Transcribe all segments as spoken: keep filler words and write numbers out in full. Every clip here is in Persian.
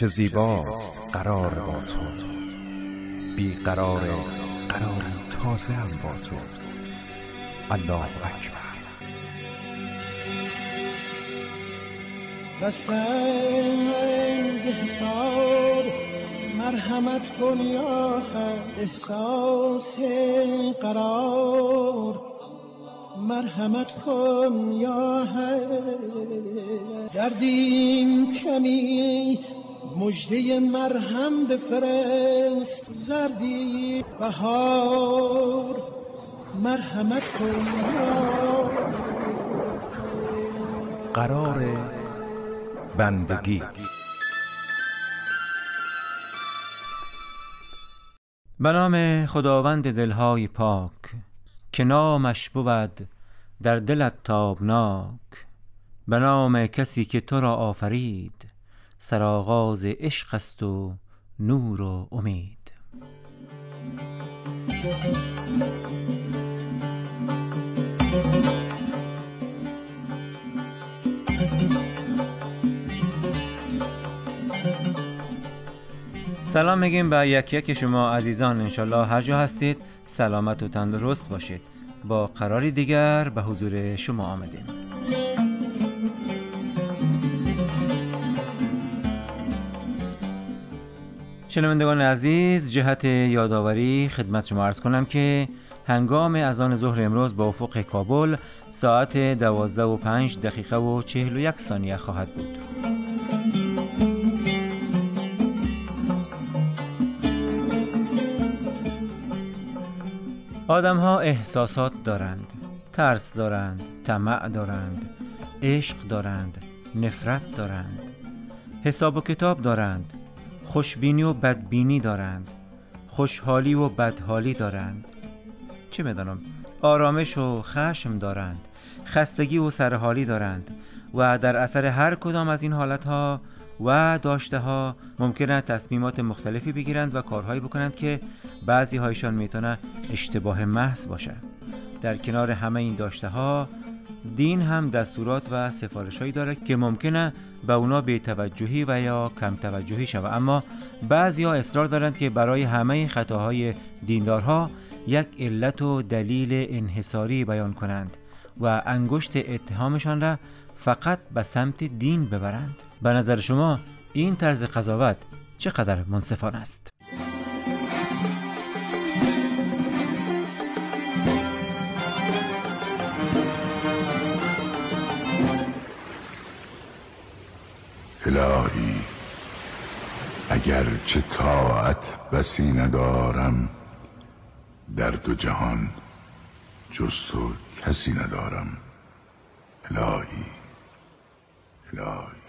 چه زیباست قرار با تو، بی قرار قرار تازه هم با تو. الله اکبر. دستنز حساب مرحمت کن یا حد، احساس قرار مرحمت کن یا حد. دردیم کمی مژده مرهم بفرست، زردی بهار مرحمت کن یا قرار بندگی. به نام خداوند دلهای پاک که نامش بود در دلت تابناک. به نام کسی که تو را آفرید، سرآغاز عشق است و نور و امید. سلام میگیم به یک یک شما عزیزان، انشالله هر جا هستید سلامت و تندرست باشید. با قراری دیگر به حضور شما آمدیم. شنوندگان عزیز، جهت یادآوری خدمت شما عرض کنم که هنگام اذان ظهر امروز با افق کابل ساعت دوازده و پنج دقیقه و چهل و یک ثانیه خواهد بود. آدم ها احساسات دارند، ترس دارند، طمع دارند، عشق دارند، نفرت دارند، حساب و کتاب دارند، خوشبینی و بدبینی دارند، خوشحالی و بدحالی دارند، چه میدانم، آرامش و خشم دارند، خستگی و سرحالی دارند و در اثر هر کدام از این حالتها و داشته ها ممکنه تصمیمات مختلفی بگیرند و کارهایی بکنند که بعضی هایشان میتونه اشتباه محض باشه. در کنار همه این داشته ها دین هم دستورات و سفارش هایی داره که ممکنه به اونا بی توجهی و یا کم توجهی شود، اما بعضی ها اصرار دارند که برای همه خطاهای دیندارها یک علت و دلیل انحصاری بیان کنند و انگشت اتهامشان را فقط به سمت دین ببرند. به نظر شما این طرز قضاوت چقدر منصفانه است؟ الهی اگر چه طاعت بسی ندارم، در دو جهان جز تو کسی ندارم. الهی الهی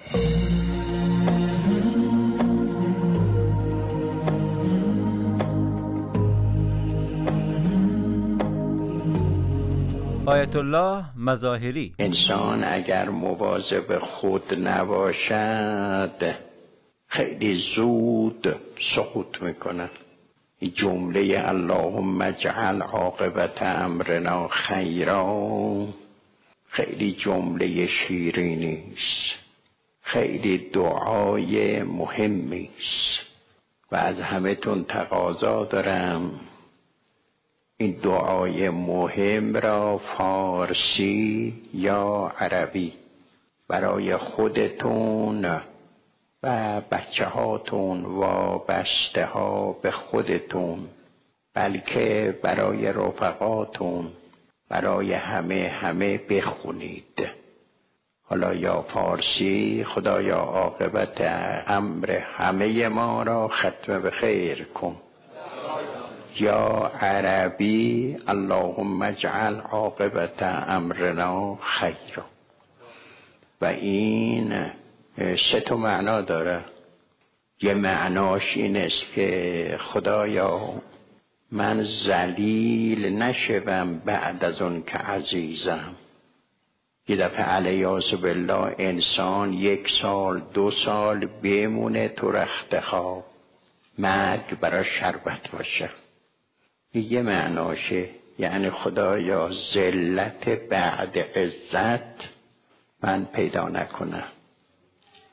آیت الله مظاهری. انسان اگر مواظب خود نباشد خیلی زود سقوط میکنه. این جمله اللهم اجعل عاقبت امرنا خیرا خیلی جمله شیرینی است، خیلی دعای مهمی است و از همه تون تقاضا دارم این دعای مهم را فارسی یا عربی برای خودتون و بچه هاتون و بسته ها به خودتون، بلکه برای رفقاتون، برای همه همه بخونید. حالا یا فارسی خدایا عاقبت امر همه ما را ختم به خیر کن، یا عربی اللهم اجعل عاقبت امرنا خیرا. و این سه تا معنا داره. یه معناش این است که خدایا من ذلیل نشوم بعد از اون که عزیزم. یه دفعه علیاذ بالله انسان یک سال دو سال بمونه تو رخت خواب، مرگ برای شربت باشه. یه معناشه، یعنی خدایا ذلت بعد عزت من پیدا نکنم.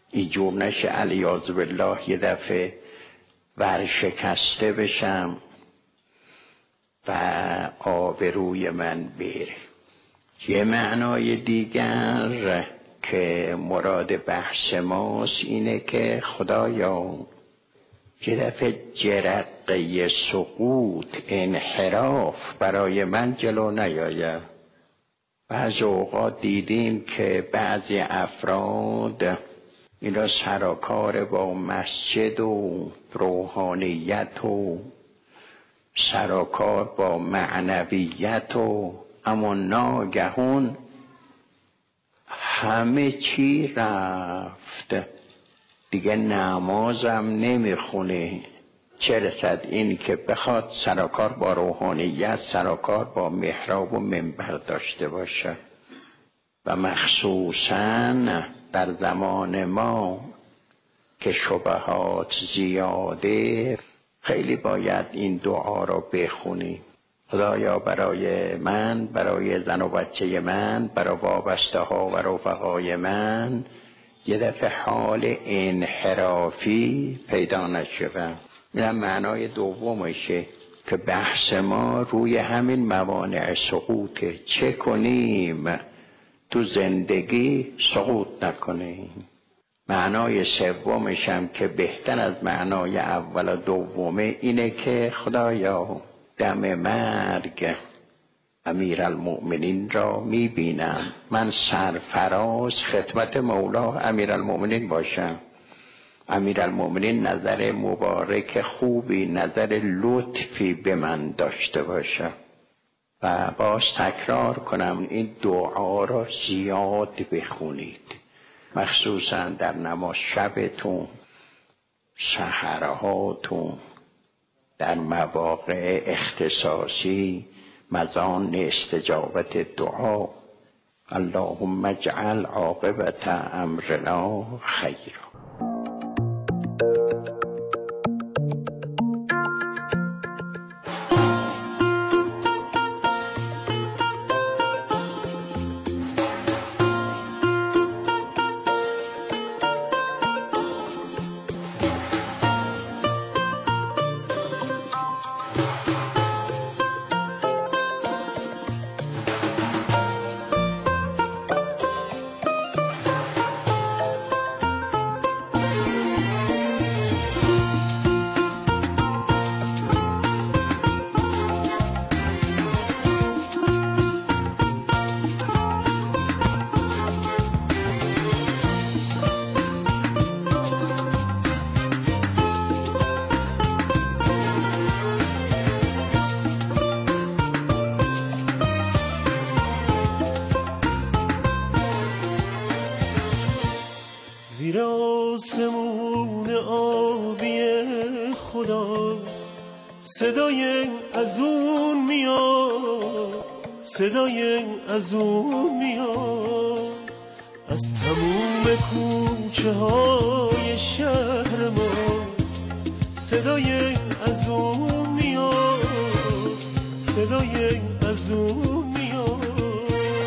اینجور نشه علیاذ بالله یه دفعه ورشکسته بشم و آبروی من بره. یه معنای دیگر که مراد بحث ماست اینه که خدایا یه دفعه جرقه سقوط، انحراف برای من جلو نیاید. بعض اوقات دیدیم که بعضی افراد اینا سرکار با مسجد و روحانیت و سرکار با معنویت و اما ناگهان همه چی رفت، دیگه نمازم نمیخونه، چه رسد این که بخواد سرکار با روحانیت، سرکار با محراب و منبر داشته باشه. و مخصوصاً در زمان ما که شبهات زیاده خیلی باید این دعا را بخونیم. خدایا برای من، برای زن و بچه من، برای وابسته ها و رفقای من یه دفعه حال انحرافی پیدا نشود. این معنای دومشه که بحث ما روی همین موانع سقوطه. چه کنیم تو زندگی سقوط نکنیم. معنای سومش هم که بهتر از معنای اول و دومه اینه که خدایا دم مرگ امیرالمؤمنین را میبینم، من سرفراز خدمت مولا امیرالمؤمنین باشم. امیرالمؤمنین نظر مبارک خوبی، نظر لطفی به من داشته باشه. و باز تکرار کنم این دعا را زیاد بخونید، مخصوصا در نماز شبتون، سحرهاتون، در مواقع اختصاصی، مزان استجابت دعا. اللهم اجعل عاقبت امرنا خیرا. زیر آسمون آبی خدا صدای از اون میاد، صدای از اون میاد، از تموم کوچه های شهر ما صدای از اون میاد، صدای از اون میاد،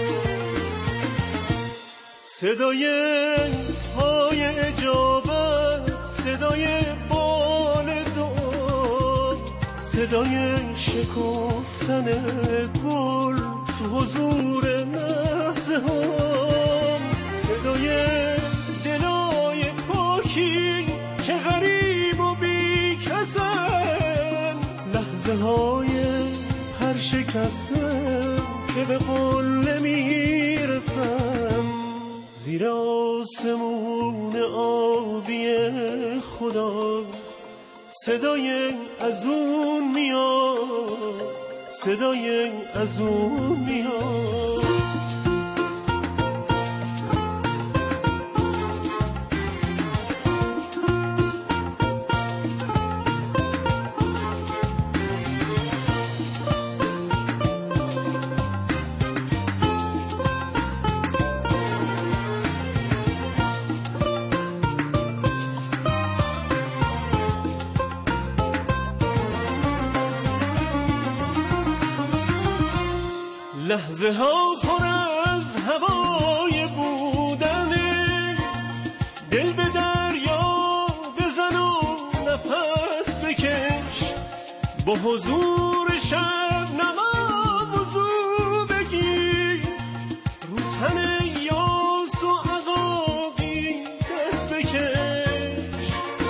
صدای های اجابت، صدای بال دعا، صدای شکفتن گل تو حضور لحظه ها، صدای دلای پاکی که غریب و بی کسن، لحظه های هر شکستن که به قله میرسن. زیر آسمون آبی خدا صدای از اون میاد، صدای از اون میاد. لحظه ها پر از هوای بودنه، دل به با حضور شب نقاب وضو بگیر، رو تن یاس و عقاقی دست بکش،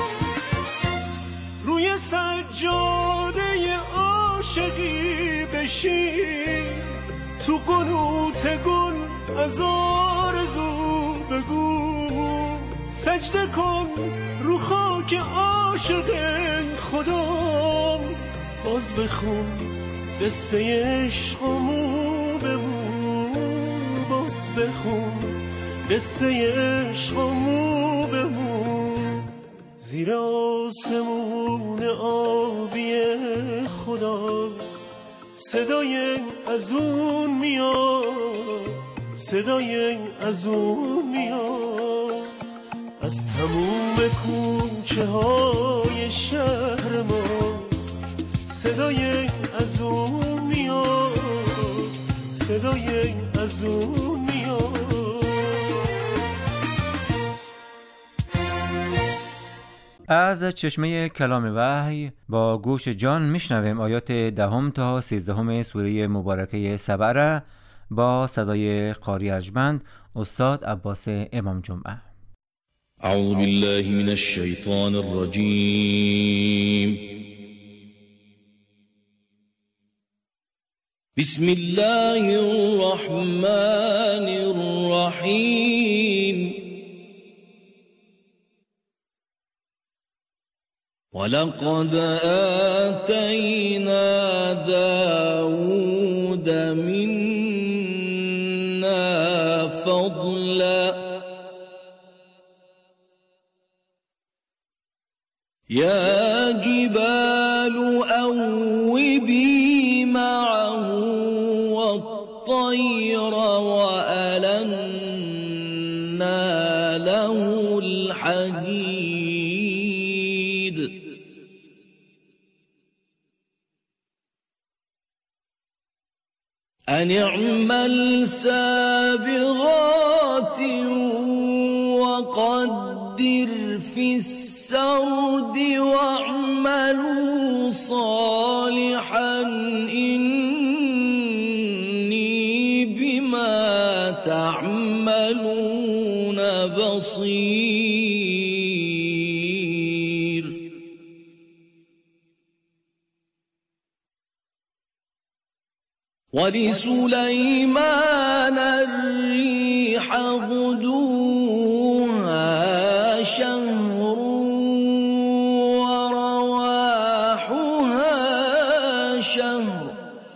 روی سجاده عاشقی بشین، تو قنوت گل از آرزو بگو، سجده کن رو خاک عاشق خدا، باز بخون قصه عشقمو بمون، باز بخون قصه عشقمو بمون، زیر آسمون آبی خدا صدای از اون میاد، صدای از اون میاد، از تموم کوچه های شهر ما صدای از اون میاد، صدای از اون میاد. از چشمه کلام وحی با گوش جان میشنویم آیات دهم تا سیزدهم سوره مبارکه سبع را با صدای قاری ارجمند استاد عباس امام جمعه. اعوذ بالله من الشیطان الرجیم. بسم الله الرحمن الرحیم. ولقد آتینا داود منا فضلا يا جبال أوبي معه والطير وألنا له الحديد أن اعمل سابغات وقدر في السرد واعملوا صالحا إني بما تعملون بصير. ولسليمان الريح غدوها شهر ورواحها شهر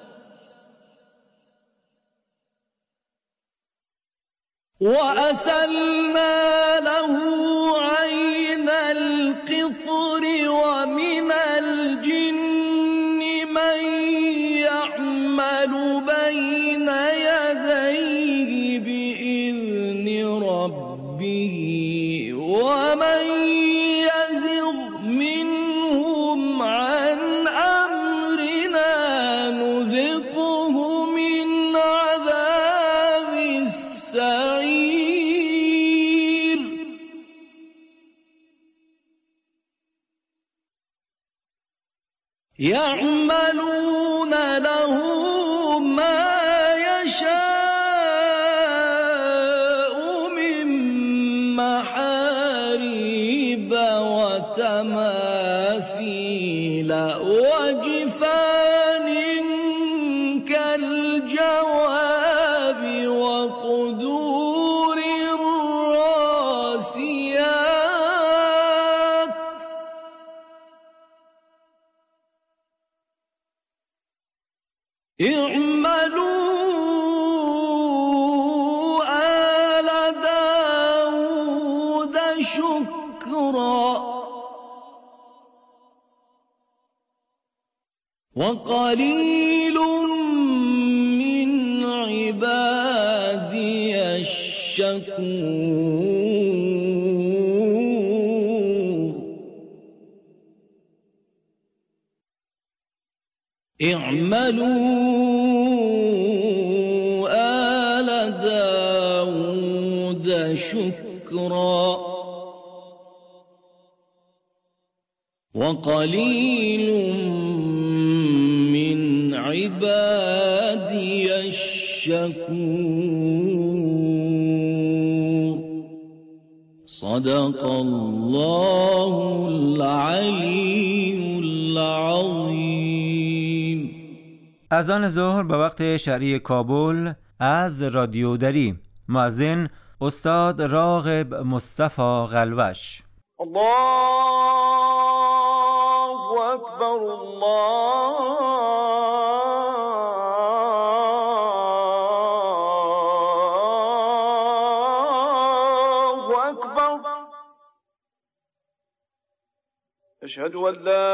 وأسلنا له عين القطر ومن الجن من يعمل بين يديه بإذن ربه ومن يزغ منهم عن أمرنا نذقه من عذاب السعير. يعملون له ما يشاء من محاريب وتماثيل وجفان كالجواب وقدور الراسيات اعملوا آل داود شكرا وقليل من عبادي الشكور. اعملوا آل داود شكرا وقليل الشكور. صدق الله العلی العظیم. اذان ظهر به وقت شرعی کابل از رادیو دری. مؤذن استاد راغب مصطفی قلوش. الله اکبر الله اکبر. اشهد ان لا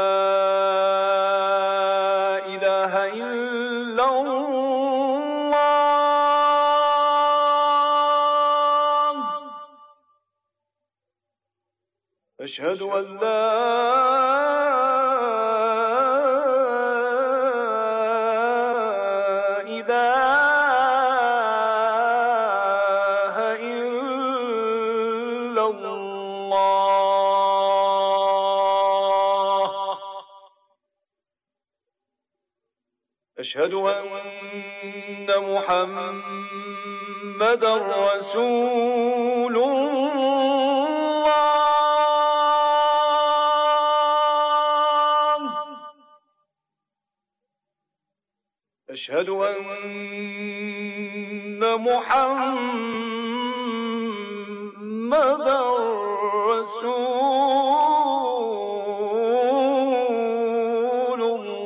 اله الا الله. اشهد ان لا اله الا الله. اشهد ان محمدا رسول الله. أشهد أن محمدا رسول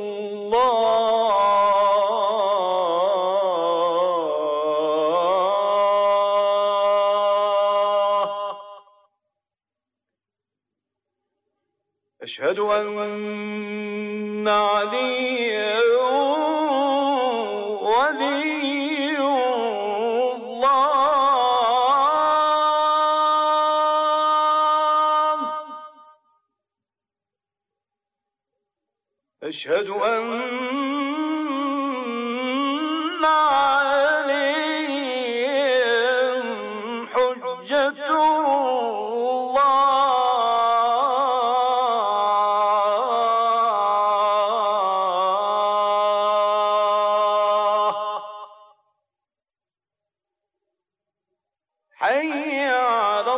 الله. أشهد أن عليا ولي الله. أشهد أن عليهم حجة حي على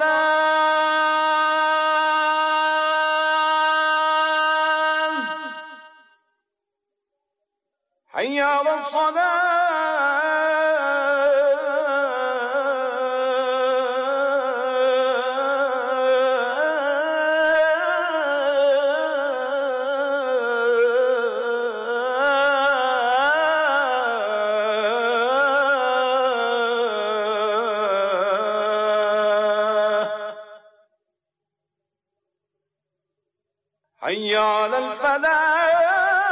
الصلاة. حي على حي على الفلاح.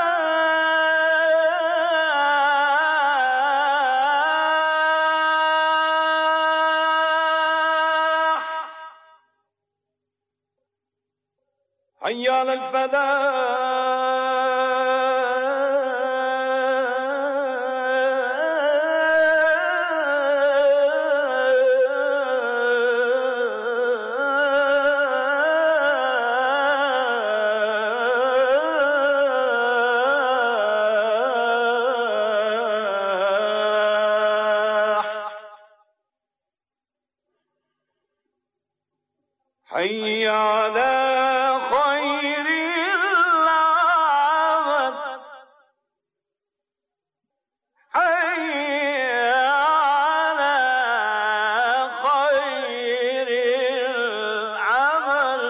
حي على الفلاح. حي على خير العمل. حي على خير العمل.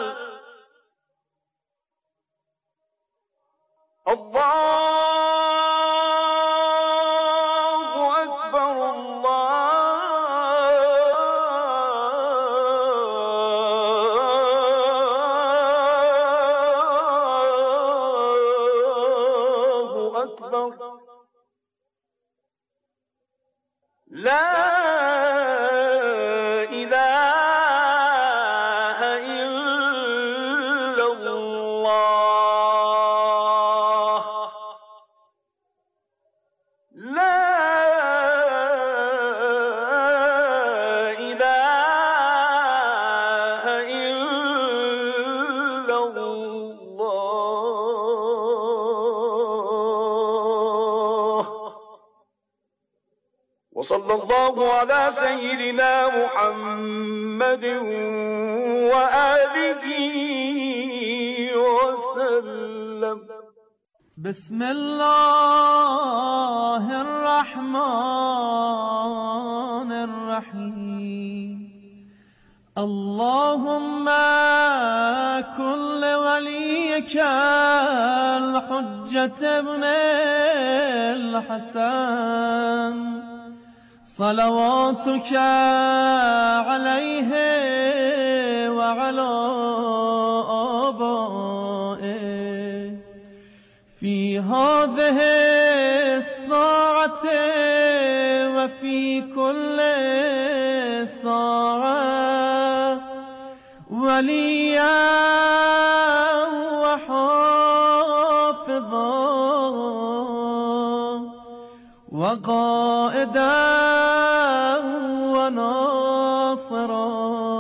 الله أكبر الله أكبر. لا إله إلا الله. لا إله إلا الله. وصلى الله على سيدنا محمد وآله وسلم. بسم الله الرحمن الرحيم. اللهم كن لوليك الحجة ابن الحسن صلواتك عليه وعلى آبائه في هذه الساعة وفي كل ساعة وليا وحافظا وقائدا وناصرا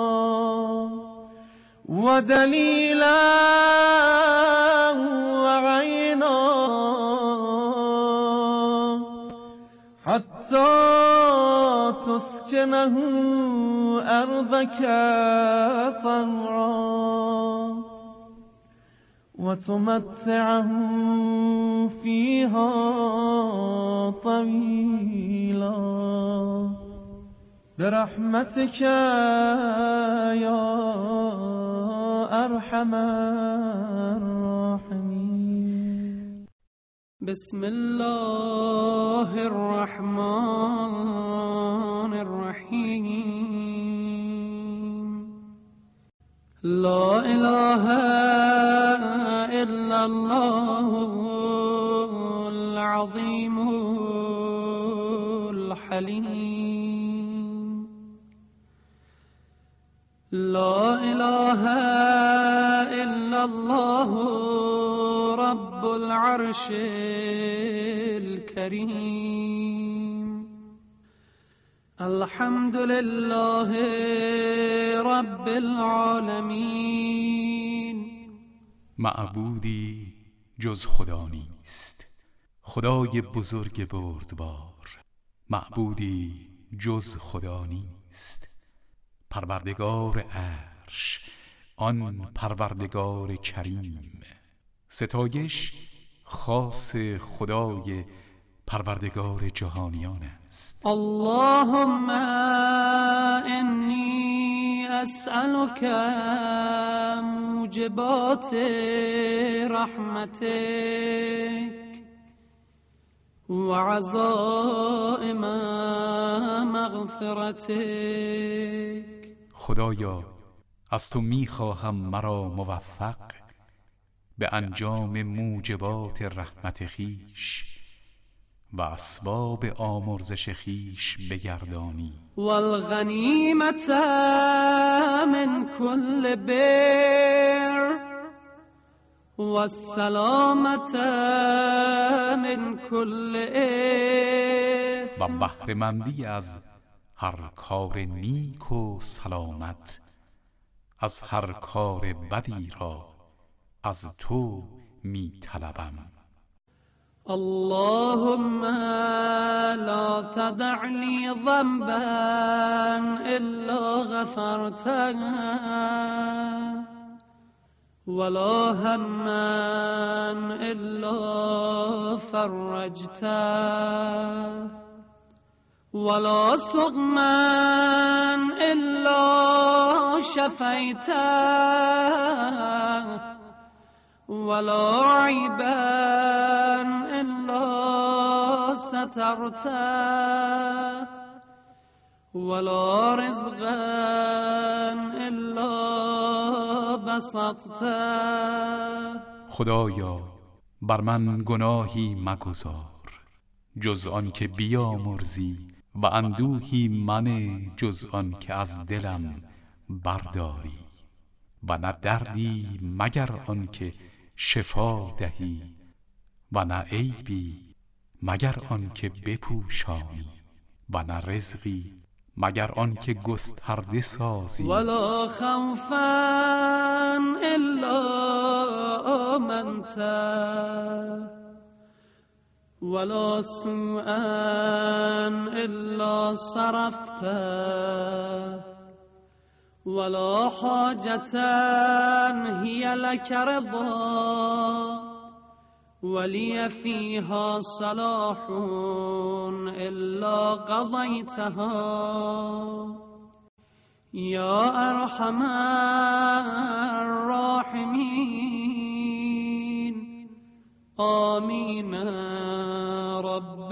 ودليلا وعينا حتى تسكنه أرضك طوعا وتمتعه فيها طويلا برحمتك يا أرحم الراحمين. بسم الله الرحمن الرحيم. لا إله إلا الله العظيم الحليم. لا إله إلا الله رب العرش الكريم. الحمد لله رب العالمين. معبودی جز خدا نیست، خدای بزرگ بردبار. معبودی جز خدا نیست، پروردگار عرش، آن پروردگار کریم. ستایش خاص خدای پروردگار جهانیان است. اللهم انی اسألك موجبات رحمتك وعزائم مغفرتك. خدایا از تو میخواهم مرا موفق به انجام موجبات رحمت خیش و اسباب آمرزش خیش بگردانی. والغنیمت من کل بر والسلامت من کل اثم. و بهره‌مندی از هر کار نیک و سلامت، از هر کار بدی را از تو می طلبم. اللهم لا تدع لي ذنبا إلا غفرته ولا هما إلا فرجته ولا سقما إلا شفيته ولا عيبا إلا سترته ولا رزقا إلا بسطته. خدایا بر من گناهی مگذار جز آن که بیامرزی و اندوهی من جز آن که از دلم برداری و نه دردی مگر آن که شفا دهی و نه عیبی مگر آن که بپوشانی و نه رزقی مگر آن که گسترده سازی. ولا خوفا الا آمنته ولا سوءا إلا صرفته ولا حاجة هي لك رضا ولي فيها صلاح إلا قضيتها يا أرحم الراحمين آمين رب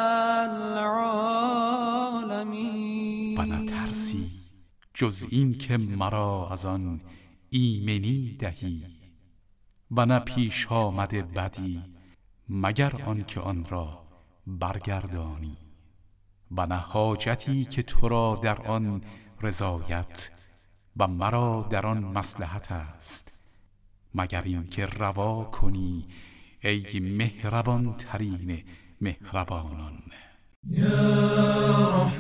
العالمین. و نترسی جز این که مرا از آن ایمنی دهی و نه پیش آمده بدی مگر آن که آن را برگردانی و نه حاجتی که تو را در آن رضایت و مرا در آن مصلحت است مگر این که روا کنی ای مهربان ترین مهربانان. یا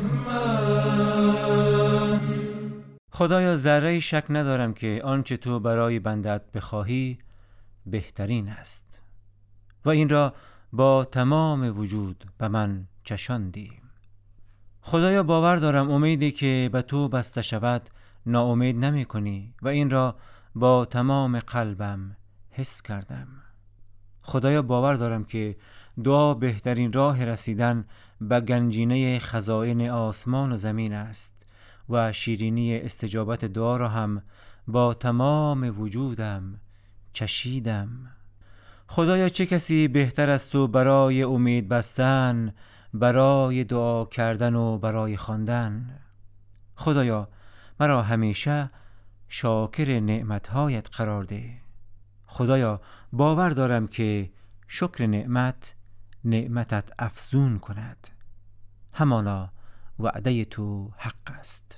رحمان. خدایا ذره شک ندارم که آنچه تو برای بندت بخواهی بهترین است و این را با تمام وجود به من چشاندی. خدایا باور دارم امیدی که به تو بسته شود ناامید نمی کنی و این را با تمام قلبم حس کردم. خدایا باور دارم که دعا بهترین راه رسیدن به گنجینه خزائن آسمان و زمین است و شیرینی استجابت دعا را هم با تمام وجودم چشیدم. خدایا چه کسی بهتر از تو برای امید بستن، برای دعا کردن و برای خواندن؟ خدایا مرا همیشه شاکر نعمتهایت قرار ده. خدایا باور دارم که شکر نعمت نعمتت افزون کند. همانا وعده تو حق است.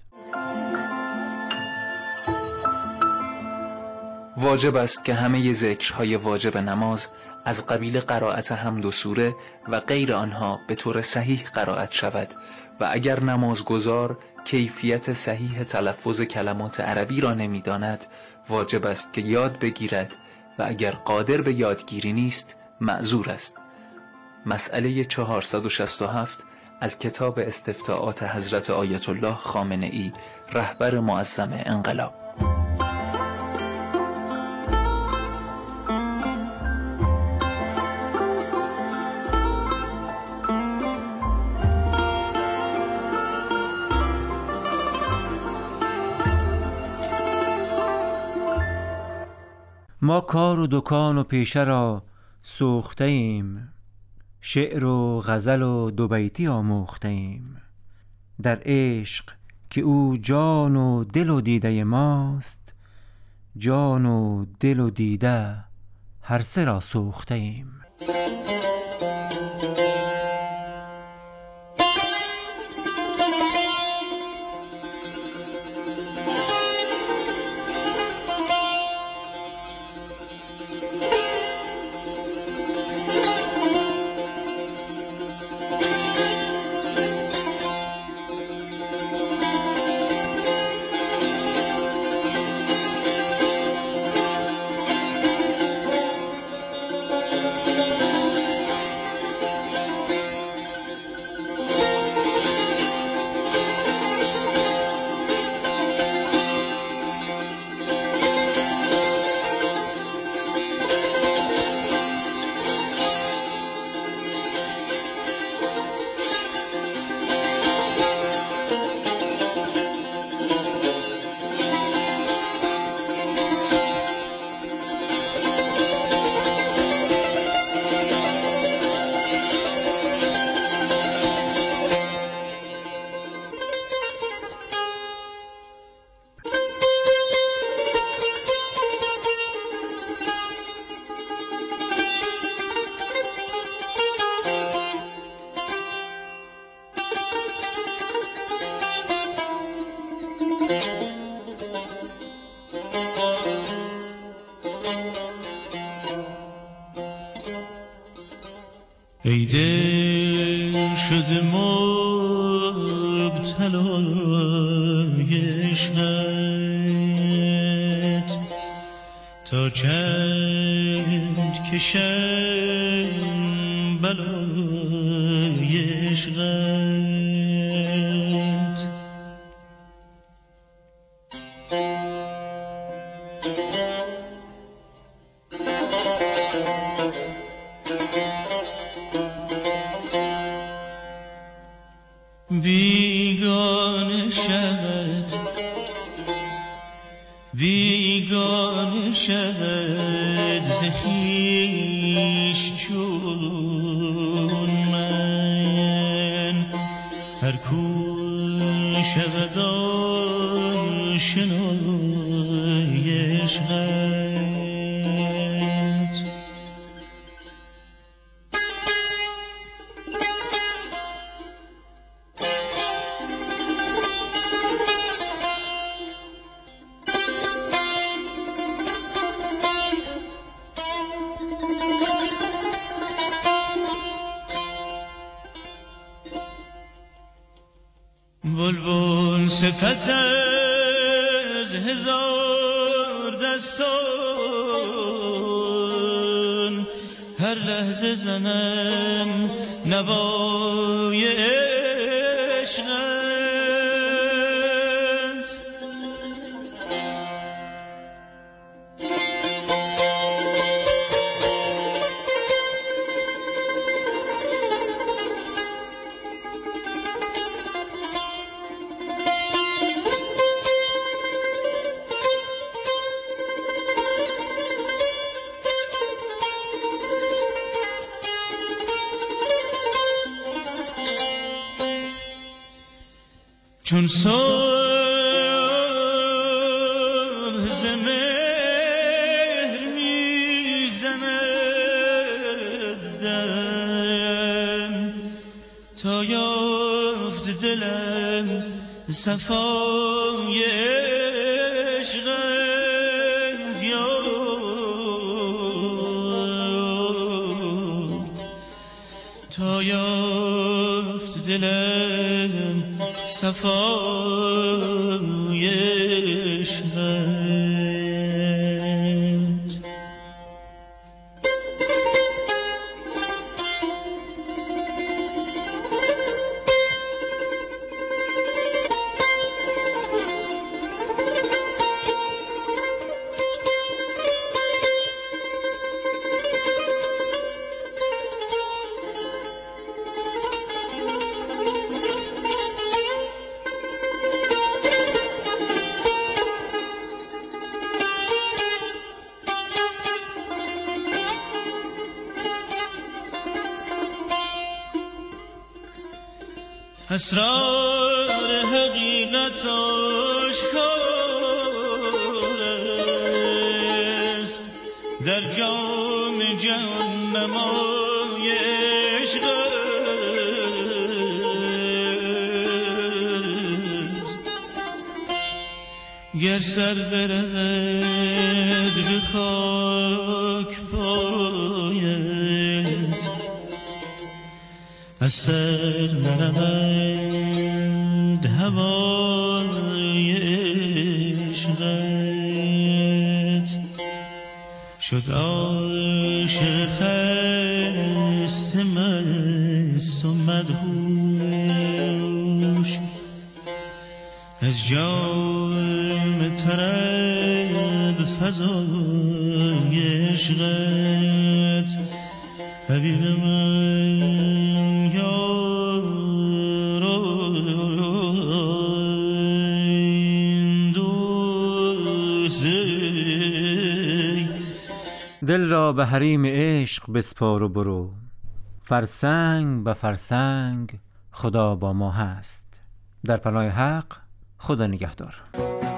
واجب است که همه ذکرهای واجب نماز از قبیل قرائت حمد و سوره و غیر آنها به طور صحیح قرائت شود و اگر نمازگزار کیفیت صحیح تلفظ کلمات عربی را نمی‌داند واجب است که یاد بگیرد و اگر قادر به یادگیری نیست معذور است. مسئله چهارصد و شصت و هفت از کتاب استفتاءات حضرت آیت الله خامنه‌ای رهبر معظم انقلاب. ما کار و دکان و پیشه را سوخته ایم، شعر و غزل و دو بیتی آموخته ایم. در عشق که او جان و دل و دیده ماست، جان و دل و دیده هر سه را سوخته ایم. ای دل شده مبتلای عشقت تا چند کشم بلای عشقت. بیگانه شود بیگانه شود ز خویش چون من، هر کو شود آشنای عشقت. بلبل صفت از هزار دستان، هر لحظه زنم نوای عشقت. چون صبح ز مهر میزند دم، تا یافت دلم صفای عشقت. یاد تا یافت دلم صفای عشقت. اسرار حقیقت آشکار است، در جام جهان نمای عشقت. گر سر برود به خاک پایت، از سر نرود هوای عشقت. شد عاشق خسته مست و مدهوش، از جام طرب فضای عشقت. حبیب من یار این دوست، دل را به حریم عشق بسپار و برو، فرسنگ به فرسنگ خدا با ما هست. در پناه حق خدا نگهدار.